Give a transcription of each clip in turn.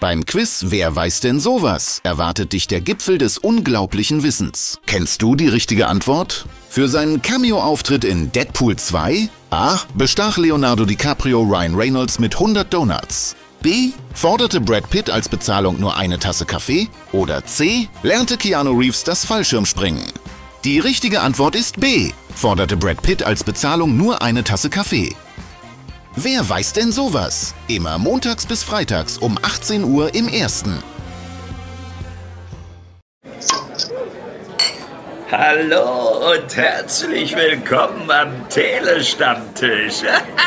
Beim Quiz Wer weiß denn sowas? Erwartet dich der Gipfel des unglaublichen Wissens. Kennst du die richtige Antwort? Für seinen Cameo-Auftritt in Deadpool 2? A. Bestach Leonardo DiCaprio Ryan Reynolds mit 100 Donuts. B. Forderte Brad Pitt als Bezahlung nur eine Tasse Kaffee? Oder C. Lernte Keanu Reeves das Fallschirmspringen? Die richtige Antwort ist B. Forderte Brad Pitt als Bezahlung nur eine Tasse Kaffee. Wer weiß denn sowas? Immer montags bis freitags um 18 Uhr im Ersten. Hallo und herzlich willkommen am Telestammtisch.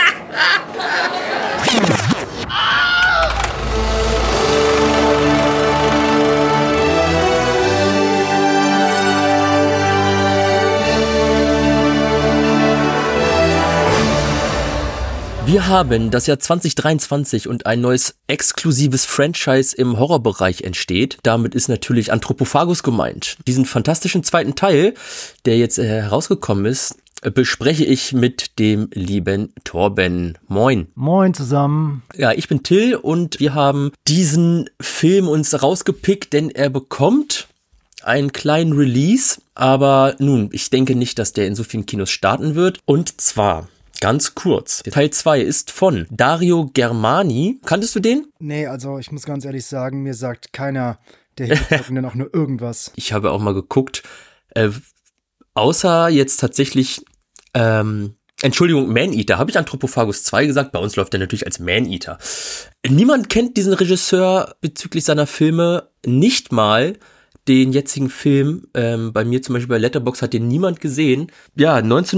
Wir haben das Jahr 2023 und ein neues exklusives Franchise im Horrorbereich entsteht. Damit ist natürlich Anthropophagus gemeint. Diesen fantastischen zweiten Teil, der jetzt herausgekommen ist, bespreche ich mit dem lieben Torben. Moin. Moin zusammen. Ja, ich bin Till und wir haben diesen Film uns rausgepickt, denn er bekommt einen kleinen Release. Aber nun, ich denke nicht, dass der in so vielen Kinos starten wird. Und zwar ganz kurz. Teil 2 ist von Dario Germani. Kanntest du den? Nee, also ich muss ganz ehrlich sagen, mir sagt keiner der Hintergründen auch nur irgendwas. Ich habe auch mal geguckt, außer jetzt tatsächlich, Entschuldigung, Maneater. Habe ich Anthropophagus 2 gesagt? Bei uns läuft der natürlich als Maneater. Niemand kennt diesen Regisseur bezüglich seiner Filme, nicht mal den jetzigen Film. Bei mir zum Beispiel bei Letterboxd hat den niemand gesehen. Ja,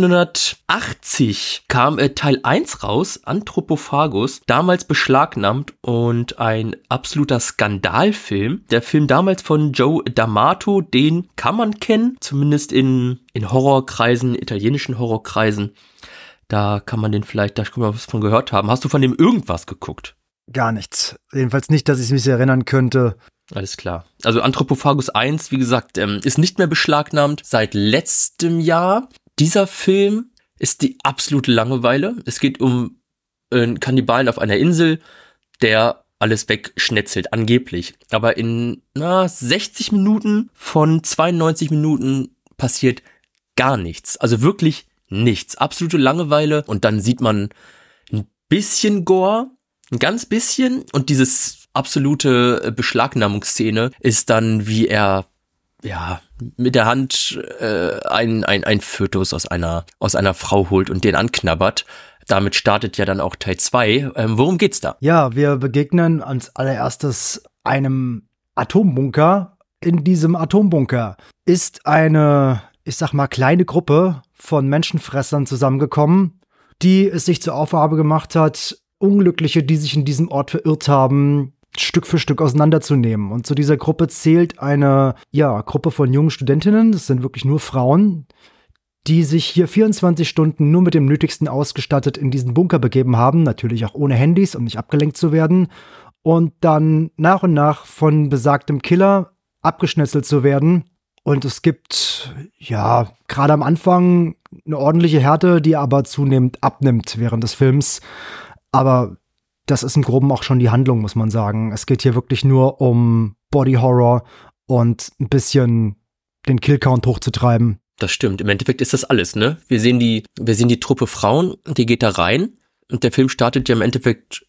1980 kam Teil 1 raus, Anthropophagus, damals beschlagnahmt und ein absoluter Skandalfilm. Der Film damals von Joe D'Amato, den kann man kennen, zumindest in Horrorkreisen, italienischen Horrorkreisen. Da kann man was von gehört haben. Hast du von dem irgendwas geguckt? Gar nichts. Jedenfalls nicht, dass ich mich erinnern könnte. Alles klar. Also Anthropophagus 1, wie gesagt, ist nicht mehr beschlagnahmt seit letztem Jahr. Dieser Film ist die absolute Langeweile. Es geht um einen Kannibalen auf einer Insel, der alles wegschnetzelt, angeblich. Aber in 60 Minuten von 92 Minuten passiert gar nichts. Also wirklich nichts. Absolute Langeweile. Und dann sieht man ein bisschen Gore, ein ganz bisschen. Und dieses absolute Beschlagnahmungsszene ist dann, wie er mit der Hand ein Fötus aus einer Frau holt und den anknabbert. Damit startet ja dann auch Teil 2. Worum geht's da? Ja, wir begegnen als allererstes einem Atombunker. In diesem Atombunker ist eine, ich sag mal, kleine Gruppe von Menschenfressern zusammengekommen, die es sich zur Aufgabe gemacht hat, Unglückliche, die sich in diesem Ort verirrt haben, Stück für Stück auseinanderzunehmen. Und zu dieser Gruppe zählt eine Gruppe von jungen Studentinnen, das sind wirklich nur Frauen, die sich hier 24 Stunden nur mit dem Nötigsten ausgestattet in diesen Bunker begeben haben, natürlich auch ohne Handys, um nicht abgelenkt zu werden, und dann nach und nach von besagtem Killer abgeschnetzelt zu werden. Und es gibt, gerade am Anfang eine ordentliche Härte, die aber zunehmend abnimmt während des Films. Aber das ist im Groben auch schon die Handlung, muss man sagen. Es geht hier wirklich nur um Body Horror und ein bisschen den Killcount hochzutreiben. Das stimmt. Im Endeffekt ist das alles, ne? Wir sehen die Truppe Frauen, die geht da rein und der Film startet ja im Endeffekt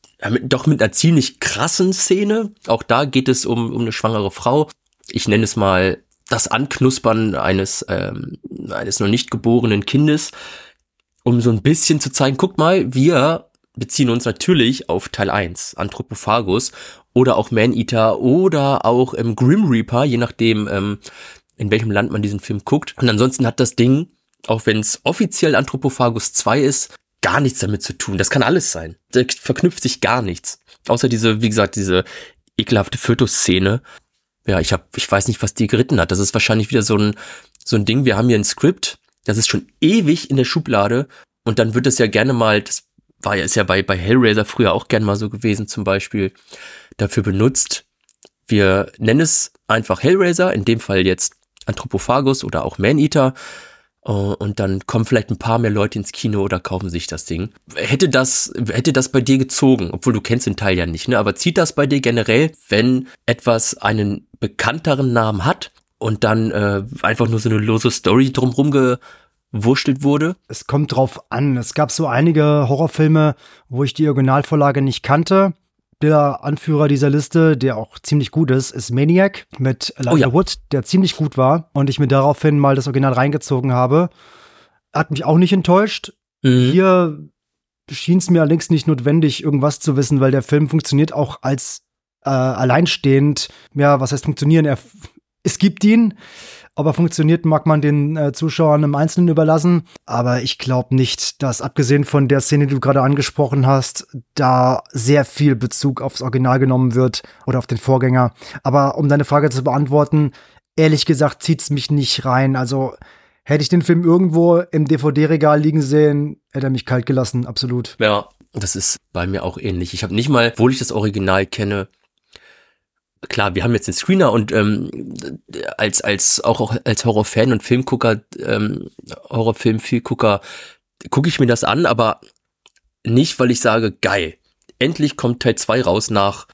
mit einer ziemlich krassen Szene. Auch da geht es um eine schwangere Frau. Ich nenne es mal das Anknuspern eines noch nicht geborenen Kindes, um so ein bisschen zu zeigen, guck mal, wir beziehen uns natürlich auf Teil 1, Anthropophagus, oder auch Maneater oder auch Grim Reaper, je nachdem, in welchem Land man diesen Film guckt. Und ansonsten hat das Ding, auch wenn es offiziell Anthropophagus 2 ist, gar nichts damit zu tun. Das kann alles sein. Da verknüpft sich gar nichts. Außer diese ekelhafte Fötus-Szene. Ja, ich weiß nicht, was die geritten hat. Das ist wahrscheinlich wieder so ein Ding. Wir haben hier ein Skript, das ist schon ewig in der Schublade. Und dann wird es ja gerne mal, ist ja bei Hellraiser früher auch gern mal so gewesen zum Beispiel, dafür benutzt. Wir nennen es einfach Hellraiser, in dem Fall jetzt Anthropophagus oder auch Maneater. und dann kommen vielleicht ein paar mehr Leute ins Kino oder kaufen sich das Ding. Hätte das bei dir gezogen, obwohl du kennst den Teil ja nicht, ne? Aber zieht das bei dir generell, wenn etwas einen bekannteren Namen hat und dann einfach nur so eine lose Story drumherum gewurschtelt wurde? Es kommt drauf an. Es gab so einige Horrorfilme, wo ich die Originalvorlage nicht kannte. Der Anführer dieser Liste, der auch ziemlich gut ist Maniac mit Elijah Wood, der ziemlich gut war und ich mir daraufhin mal das Original reingezogen habe. Hat mich auch nicht enttäuscht. Hier schien es mir allerdings nicht notwendig, irgendwas zu wissen, weil der Film funktioniert auch als alleinstehend. Ja, was heißt funktionieren? Es gibt ihn. Ob er funktioniert, mag man den Zuschauern im Einzelnen überlassen. Aber ich glaube nicht, dass, abgesehen von der Szene, die du gerade angesprochen hast, da sehr viel Bezug aufs Original genommen wird oder auf den Vorgänger. Aber um deine Frage zu beantworten, ehrlich gesagt zieht's mich nicht rein. Also hätte ich den Film irgendwo im DVD-Regal liegen sehen, hätte er mich kalt gelassen, absolut. Ja, das ist bei mir auch ähnlich. Ich habe nicht mal, obwohl ich das Original kenne, klar, wir haben jetzt den Screener und als Horrorfan und Filmgucker, Horrorfilm-Vielgucker, gucke ich mir das an, aber nicht, weil ich sage, geil, endlich kommt Teil 2 raus nach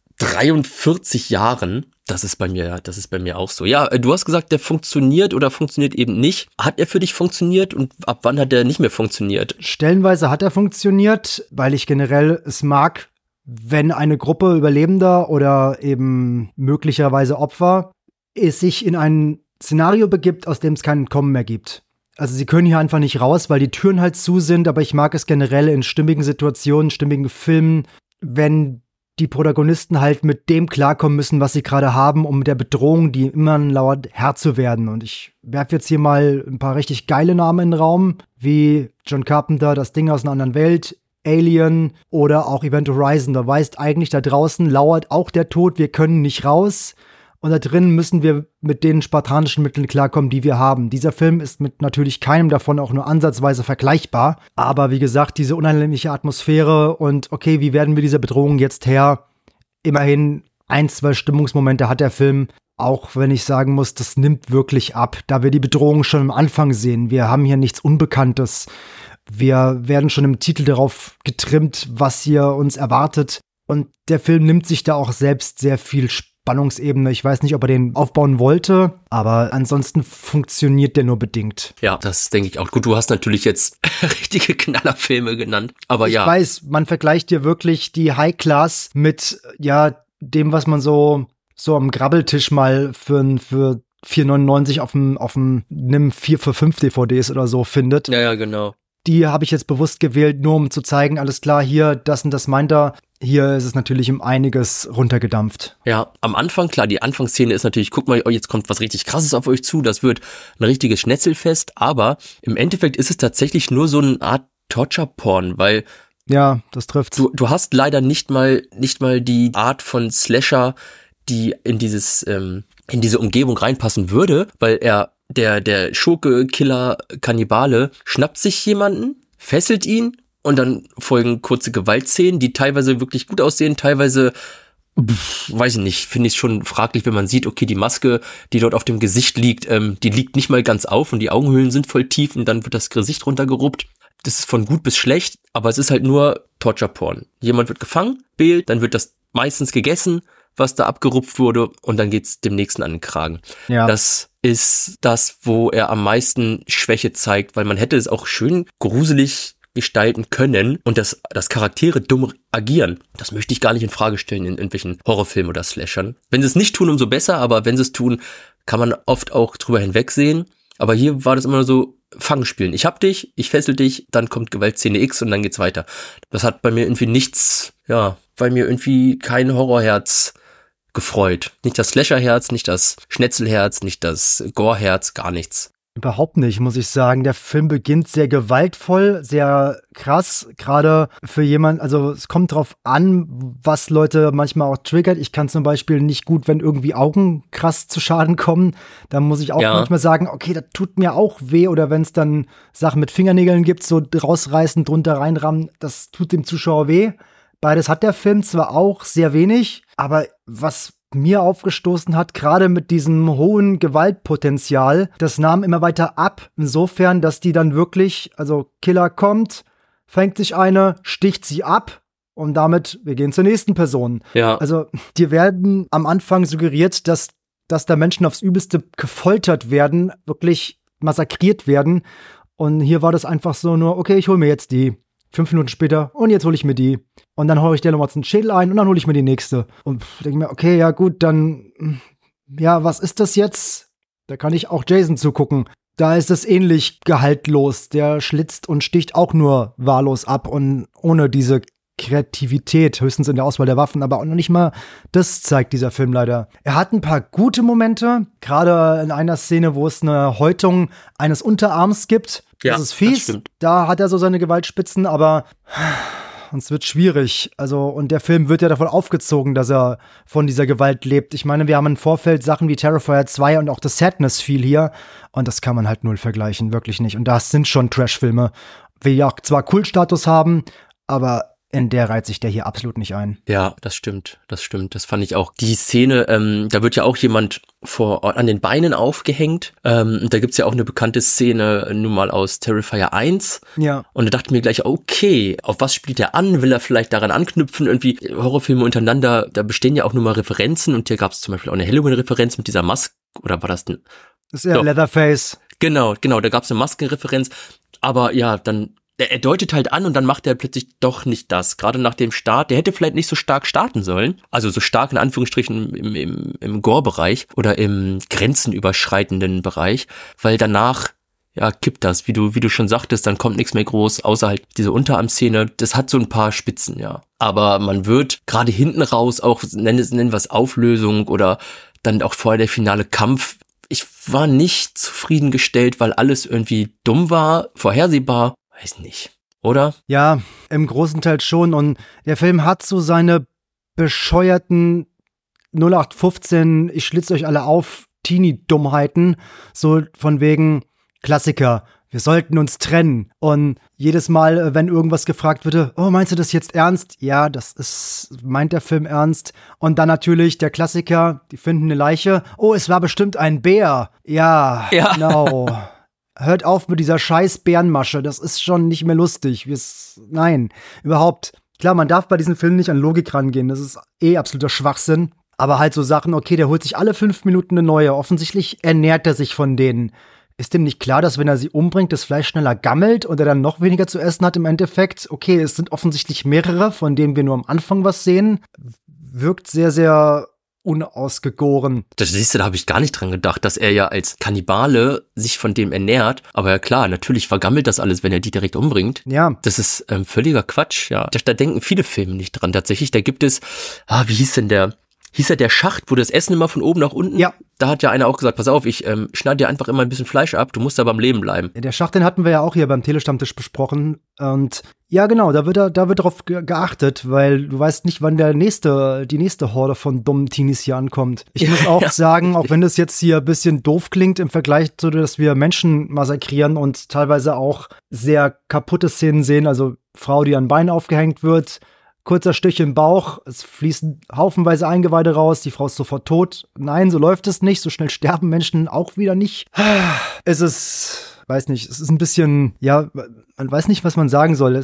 43 Jahren. Das ist bei mir auch so. Ja, du hast gesagt, der funktioniert oder funktioniert eben nicht. Hat er für dich funktioniert und ab wann hat er nicht mehr funktioniert? Stellenweise hat er funktioniert, weil ich generell es mag, wenn eine Gruppe Überlebender oder eben möglicherweise Opfer es sich in ein Szenario begibt, aus dem es kein Entkommen mehr gibt. Also sie können hier einfach nicht raus, weil die Türen halt zu sind, aber ich mag es generell in stimmigen Situationen, stimmigen Filmen, wenn die Protagonisten halt mit dem klarkommen müssen, was sie gerade haben, um mit der Bedrohung, die immer lauert, Herr zu werden. Und ich werfe jetzt hier mal ein paar richtig geile Namen in den Raum, wie John Carpenter, Das Ding aus einer anderen Welt, Alien oder auch Event Horizon. Da weißt eigentlich, da draußen lauert auch der Tod, wir können nicht raus. Und da drin müssen wir mit den spartanischen Mitteln klarkommen, die wir haben. Dieser Film ist mit natürlich keinem davon auch nur ansatzweise vergleichbar. Aber wie gesagt, diese unheimliche Atmosphäre und okay, wie werden wir dieser Bedrohung jetzt Herr? Immerhin 1-2 Stimmungsmomente hat der Film. Auch wenn ich sagen muss, das nimmt wirklich ab, da wir die Bedrohung schon am Anfang sehen. Wir haben hier nichts Unbekanntes. Wir werden schon im Titel darauf getrimmt, was hier uns erwartet. Und der Film nimmt sich da auch selbst sehr viel Spannungsebene. Ich weiß nicht, ob er den aufbauen wollte, aber ansonsten funktioniert der nur bedingt. Ja, das denke ich auch. Gut, du hast natürlich jetzt richtige Knallerfilme genannt, aber ich weiß, man vergleicht hier wirklich die High Class mit, ja, dem, was man so am Grabbeltisch mal für 4,99 auf dem nimm 4 für 5 DVDs oder so findet. Ja, genau. Die habe ich jetzt bewusst gewählt, nur um zu zeigen, alles klar, hier, das und das meint er. Hier ist es natürlich um einiges runtergedampft. Ja, am Anfang, klar, die Anfangsszene ist natürlich, guck mal, jetzt kommt was richtig Krasses auf euch zu, das wird ein richtiges Schnetzelfest, aber im Endeffekt ist es tatsächlich nur so eine Art Torture-Porn, weil ja, das trifft's. Du hast leider nicht mal die Art von Slasher, die in diese Umgebung reinpassen würde, weil der Schurke, Killer, Kannibale schnappt sich jemanden, fesselt ihn und dann folgen kurze Gewaltszenen, die teilweise wirklich gut aussehen, teilweise, weiß ich nicht, finde ich schon fraglich, wenn man sieht, okay, die Maske, die dort auf dem Gesicht liegt, die liegt nicht mal ganz auf und die Augenhöhlen sind voll tief und dann wird das Gesicht runtergeruppt. Das ist von gut bis schlecht, aber es ist halt nur Torture-Porn. Jemand wird gefangen, Bild, dann wird das meistens gegessen, was da abgerupft wurde und dann geht's dem nächsten an den Kragen. Ja. Das ist das, wo er am meisten Schwäche zeigt, weil man hätte es auch schön gruselig gestalten können und dass Charaktere dumm agieren. Das möchte ich gar nicht in Frage stellen in irgendwelchen Horrorfilmen oder Slashern. Wenn sie es nicht tun, umso besser, aber wenn sie es tun, kann man oft auch drüber hinwegsehen. Aber hier war das immer so Fangspielen. Ich hab dich, ich fessel dich, dann kommt Gewaltszene X und dann geht's weiter. Das hat bei mir irgendwie nichts, ja, bei mir irgendwie kein Horrorherz gefreut. Nicht das Slasherherz, nicht das Schnetzelherz, nicht das Goreherz, gar nichts. Überhaupt nicht, muss ich sagen. Der Film beginnt sehr gewaltvoll, sehr krass, gerade für jemanden, also es kommt drauf an, was Leute manchmal auch triggert. Ich kann zum Beispiel nicht gut, wenn irgendwie Augen krass zu Schaden kommen. Da muss ich auch manchmal sagen, okay, das tut mir auch weh. Oder wenn es dann Sachen mit Fingernägeln gibt, so rausreißen, drunter reinrammen, das tut dem Zuschauer weh. Beides hat der Film zwar auch sehr wenig, aber was mir aufgestoßen hat, gerade mit diesem hohen Gewaltpotenzial, das nahm immer weiter ab. Insofern, dass die dann wirklich, also Killer kommt, fängt sich eine, sticht sie ab und damit, wir gehen zur nächsten Person. Ja. Also dir werden am Anfang suggeriert, dass da Menschen aufs Übelste gefoltert werden, wirklich massakriert werden. Und hier war das einfach so nur, okay, ich hole mir jetzt die. 5 Minuten später, und jetzt hole ich mir die. Und dann hole ich der nochmal den Schädel ein und dann hole ich mir die nächste. Und denke mir, okay, ja gut, dann, ja, was ist das jetzt? Da kann ich auch Jason zugucken. Da ist es ähnlich gehaltlos. Der schlitzt und sticht auch nur wahllos ab und ohne diese Kreativität, höchstens in der Auswahl der Waffen, aber auch noch nicht mal das zeigt dieser Film leider. Er hat ein paar gute Momente, gerade in einer Szene, wo es eine Häutung eines Unterarms gibt. Ja, das ist fies. das da hat er so seine Gewaltspitzen, aber es wird schwierig. Also, und der Film wird ja davon aufgezogen, dass er von dieser Gewalt lebt. Ich meine, wir haben im Vorfeld Sachen wie Terrifier 2 und auch The Sadness viel hier. Und das kann man halt null vergleichen, wirklich nicht. Und das sind schon Trash-Filme, die ja zwar Kultstatus haben, aber in der reiht sich der hier absolut nicht ein. Ja, das stimmt. Das fand ich auch. Die Szene, da wird ja auch jemand an den Beinen aufgehängt. Da gibt's ja auch eine bekannte Szene nun mal aus Terrifier 1. Ja. Und da dachte ich mir gleich, okay, auf was spielt er an? Will er vielleicht daran anknüpfen? Irgendwie Horrorfilme untereinander, da bestehen ja auch nur mal Referenzen. Und hier gab's zum Beispiel auch eine Halloween-Referenz mit dieser Maske. Oder war das denn? Das ist ja Leatherface. Genau, da gab's eine Maskenreferenz. Aber ja, dann er deutet halt an und dann macht er plötzlich doch nicht das. Gerade nach dem Start, der hätte vielleicht nicht so stark starten sollen. Also so stark in Anführungsstrichen im Gore-Bereich oder im grenzenüberschreitenden Bereich, weil danach, ja, kippt das. Wie du schon sagtest, dann kommt nichts mehr groß, außer halt diese Unterarmszene. Das hat so ein paar Spitzen, ja. Aber man wird gerade hinten raus auch, nennen wir es Auflösung oder dann auch vorher der finale Kampf. Ich war nicht zufriedengestellt, weil alles irgendwie dumm war, vorhersehbar. Weiß nicht, oder? Ja, im großen Teil schon. Und der Film hat so seine bescheuerten 0815, ich schlitze euch alle auf, Teenie-Dummheiten. So von wegen Klassiker. Wir sollten uns trennen. Und jedes Mal, wenn irgendwas gefragt würde, oh, meinst du das jetzt ernst? Ja, meint der Film ernst. Und dann natürlich der Klassiker, die finden eine Leiche. Oh, es war bestimmt ein Bär. Ja. Genau. Hört auf mit dieser scheiß Bärenmasche, das ist schon nicht mehr lustig. Nein, überhaupt. Klar, man darf bei diesen Filmen nicht an Logik rangehen, das ist absoluter Schwachsinn. Aber halt so Sachen, okay, der holt sich alle 5 Minuten eine neue. Offensichtlich ernährt er sich von denen. Ist dem nicht klar, dass wenn er sie umbringt, das Fleisch schneller gammelt und er dann noch weniger zu essen hat im Endeffekt? Okay, es sind offensichtlich mehrere, von denen wir nur am Anfang was sehen. Wirkt sehr, sehr unausgegoren. Das siehst du, da habe ich gar nicht dran gedacht, dass er ja als Kannibale sich von dem ernährt. Aber ja klar, natürlich vergammelt das alles, wenn er die direkt umbringt. Ja. Das ist völliger Quatsch, ja. Da denken viele Filme nicht dran. Tatsächlich, da gibt es, wie hieß denn der Schacht, wo das Essen immer von oben nach unten? Ja. Da hat ja einer auch gesagt, pass auf, ich schneide dir einfach immer ein bisschen Fleisch ab, du musst aber am Leben bleiben. Der Schacht, den hatten wir ja auch hier beim Telestammtisch besprochen. Und ja, genau, da wird darauf geachtet, weil du weißt nicht, wann die nächste Horde von dummen Teenies hier ankommt. Ich muss auch sagen, auch wenn das jetzt hier ein bisschen doof klingt im Vergleich zu, dass wir Menschen massakrieren und teilweise auch sehr kaputte Szenen sehen, also Frau, die an Bein aufgehängt wird, kurzer Stich im Bauch, es fließen haufenweise Eingeweide raus, die Frau ist sofort tot. Nein, so läuft es nicht, so schnell sterben Menschen auch wieder nicht. Es ist ein bisschen, ja, man weiß nicht, was man sagen soll.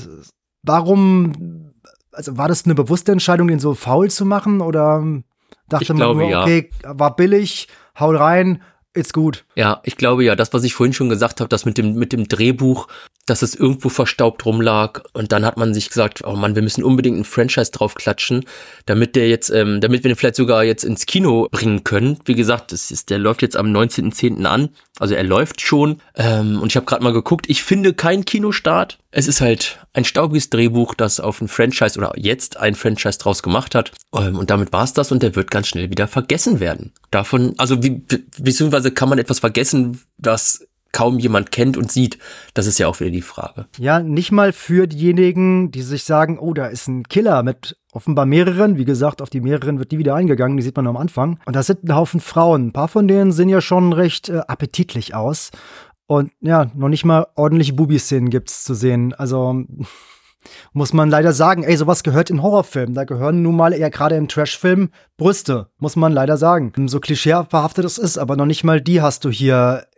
Warum, also war das eine bewusste Entscheidung, den so faul zu machen oder dachte man nur, okay, war billig, hau rein, ist gut. Ja, ich glaube ja, das, was ich vorhin schon gesagt habe, das mit dem Drehbuch, dass es irgendwo verstaubt rumlag und dann hat man sich gesagt, oh Mann, wir müssen unbedingt ein Franchise draufklatschen, damit wir den vielleicht sogar jetzt ins Kino bringen können. Wie gesagt, der läuft jetzt am 19.10. an, also er läuft schon und ich habe gerade mal geguckt, ich finde keinen Kinostart. Es ist halt ein staubiges Drehbuch, das auf ein Franchise oder jetzt ein Franchise draus gemacht hat und damit war's das und der wird ganz schnell wieder vergessen werden. Davon, also beziehungsweise kann man etwas vergessen, das kaum jemand kennt und sieht, das ist ja auch wieder die Frage. Ja, nicht mal für diejenigen, die sich sagen, oh, da ist ein Killer mit offenbar mehreren. Wie gesagt, auf die mehreren wird die wieder eingegangen, die sieht man nur am Anfang. Und da sind ein Haufen Frauen. Ein paar von denen sehen ja schon recht appetitlich aus. Und ja, noch nicht mal ordentliche Bubi-Szenen gibt's zu sehen. Also muss man leider sagen, ey, sowas gehört in Horrorfilmen. Da gehören nun mal eher gerade in Trashfilmen Brüste, muss man leider sagen. So klischeebehaftet es ist, aber noch nicht mal die hast du hier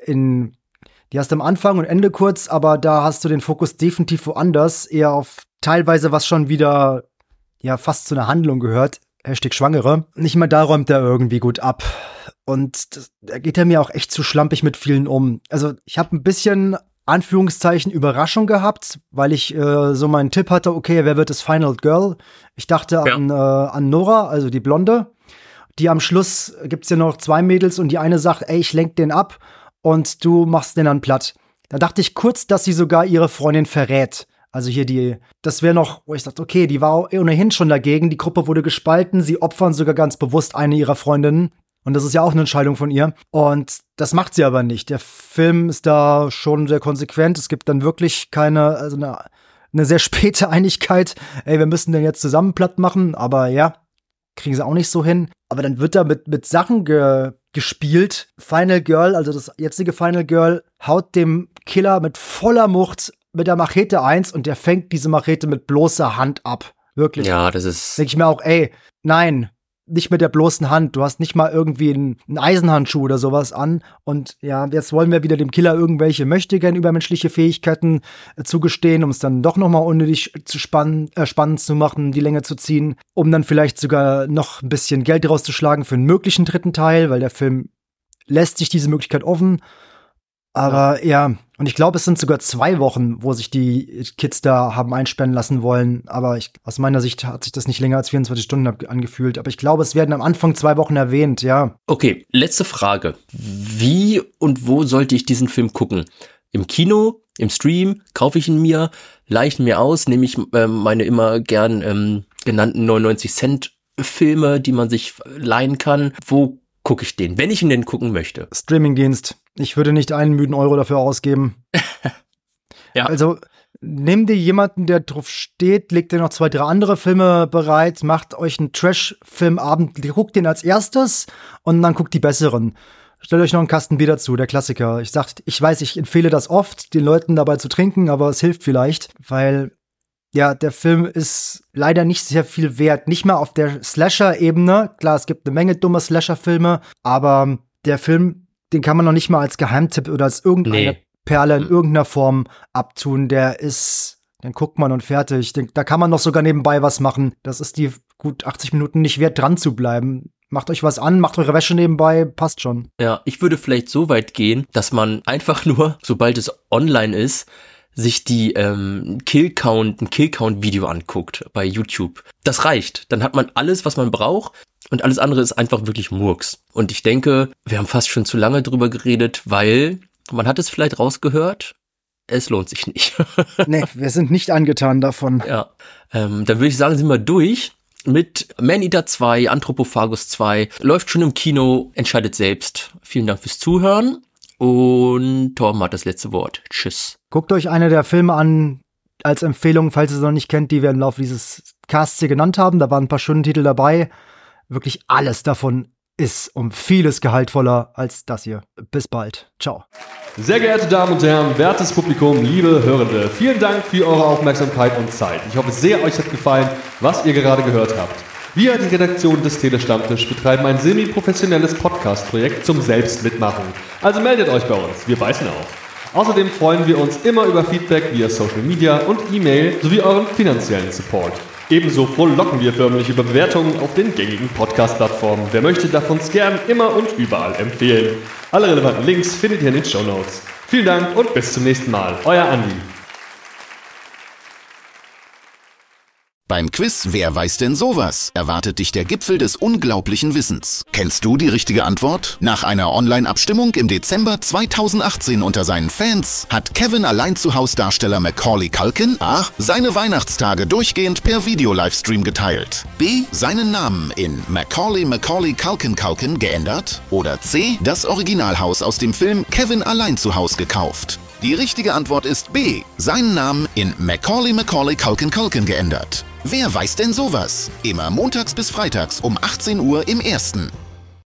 die hast du am Anfang und Ende kurz, aber da hast du den Fokus definitiv woanders, eher auf teilweise, was schon wieder ja fast zu einer Handlung gehört. #Schwangere. Nicht mal da räumt er irgendwie gut ab. Und da geht er mir auch echt zu schlampig mit vielen um. Also ich habe ein bisschen Anführungszeichen Überraschung gehabt, weil ich so meinen Tipp hatte, okay, wer wird das Final Girl? Ich dachte an Nora, also die Blonde. Die am Schluss gibt's ja noch 2 Mädels und die eine sagt, ey, ich lenk den ab und du machst den dann platt. Da dachte ich kurz, dass sie sogar ihre Freundin verrät. Also hier das wäre noch, wo ich dachte, okay, die war ohnehin schon dagegen, die Gruppe wurde gespalten, sie opfern sogar ganz bewusst eine ihrer Freundinnen. Und das ist ja auch eine Entscheidung von ihr. Und das macht sie aber nicht. Der Film ist da schon sehr konsequent. Es gibt dann wirklich eine sehr späte Einigkeit. Ey, wir müssen den jetzt zusammen platt machen. Aber ja, kriegen sie auch nicht so hin. Aber dann wird da mit Sachen gespielt. Final Girl, also das jetzige Final Girl, haut dem Killer mit voller Wucht mit der Machete eins und der fängt diese Machete mit bloßer Hand ab. Wirklich. Ja, das ist... Denke ich mir auch, ey, nein, nicht mit der bloßen Hand. Du hast nicht mal irgendwie einen Eisenhandschuh oder sowas an. Und ja, jetzt wollen wir wieder dem Killer irgendwelche möchtegern übermenschliche Fähigkeiten zugestehen, um es dann doch nochmal unnötig spannend zu machen, die Länge zu ziehen, um dann vielleicht sogar noch ein bisschen Geld rauszuschlagen für einen möglichen 3. Teil, weil der Film lässt sich diese Möglichkeit offen. Aber ja, und ich glaube, es sind sogar 2 Wochen, wo sich die Kids da haben einsperren lassen wollen. Aber aus meiner Sicht hat sich das nicht länger als 24 Stunden angefühlt. Aber ich glaube, es werden am Anfang 2 Wochen erwähnt, ja. Okay, letzte Frage. Wie und wo sollte ich diesen Film gucken? Im Kino? Im Stream? Kaufe ich ihn mir? Leihe ich ihn mir aus? Nehme ich meine immer gern genannten 99 Cent Filme, die man sich leihen kann? Wo gucke ich den, wenn ich ihn denn gucken möchte? Streamingdienst. Ich würde nicht einen müden Euro dafür ausgeben. Ja. Also, nimm dir jemanden, der drauf steht, legt dir noch 2, 3 andere Filme bereit, macht euch einen Trash-Filmabend, guckt den als erstes und dann guckt die besseren. Stellt euch noch einen Kasten Bier dazu, der Klassiker. Ich weiß, ich empfehle das oft, den Leuten dabei zu trinken, aber es hilft vielleicht, weil ja, der Film ist leider nicht sehr viel wert. Nicht mal auf der Slasher-Ebene. Klar, es gibt eine Menge dumme Slasher-Filme, aber der Film, den kann man noch nicht mal als Geheimtipp oder als irgendeine Perle in irgendeiner Form abtun. Den guckt man und fertig. Da kann man noch sogar nebenbei was machen. Das ist die gut 80 Minuten nicht wert, dran zu bleiben. Macht euch was an, macht eure Wäsche nebenbei, passt schon. Ja, ich würde vielleicht so weit gehen, dass man einfach nur, sobald es online ist, sich die ein Kill-Count-Video anguckt bei YouTube. Das reicht. Dann hat man alles, was man braucht und alles andere ist einfach wirklich Murks. Und ich denke, wir haben fast schon zu lange drüber geredet, weil man hat es vielleicht rausgehört, es lohnt sich nicht. Nee, wir sind nicht angetan davon. Ja, dann würde ich sagen, sind wir durch mit Maneater 2, Anthropophagus 2. Läuft schon im Kino, entscheidet selbst. Vielen Dank fürs Zuhören. Und Torben hat das letzte Wort. Tschüss. Guckt euch eine der Filme an als Empfehlung, falls ihr es noch nicht kennt, die wir im Laufe dieses Casts hier genannt haben. Da waren ein paar schöne Titel dabei. Wirklich alles davon ist um vieles gehaltvoller als das hier. Bis bald. Ciao. Sehr geehrte Damen und Herren, wertes Publikum, liebe Hörende, vielen Dank für eure Aufmerksamkeit und Zeit. Ich hoffe sehr, euch hat gefallen, was ihr gerade gehört habt. Wir, die Redaktion des Telestammtisch, betreiben ein semi-professionelles Podcast-Projekt zum Selbstmitmachen. Also meldet euch bei uns, wir beißen auf. Außerdem freuen wir uns immer über Feedback via Social Media und E-Mail sowie euren finanziellen Support. Ebenso frohlocken wir förmlich über Bewertungen auf den gängigen Podcast-Plattformen. Wer möchte, darf uns gern immer und überall empfehlen. Alle relevanten Links findet ihr in den Shownotes. Vielen Dank und bis zum nächsten Mal. Euer Andi. Beim Quiz Wer weiß denn sowas? Erwartet dich der Gipfel des unglaublichen Wissens. Kennst du die richtige Antwort? Nach einer Online-Abstimmung im Dezember 2018 unter seinen Fans hat Kevin Allein-zu-Haus-Darsteller Macaulay Culkin A. seine Weihnachtstage durchgehend per Video-Livestream geteilt, B. seinen Namen in Macaulay Culkin geändert oder C. das Originalhaus aus dem Film Kevin Allein-zu-Haus gekauft. Die richtige Antwort ist B. seinen Namen in Macaulay Culkin geändert. Wer weiß denn sowas? Immer montags bis freitags um 18 Uhr im Ersten.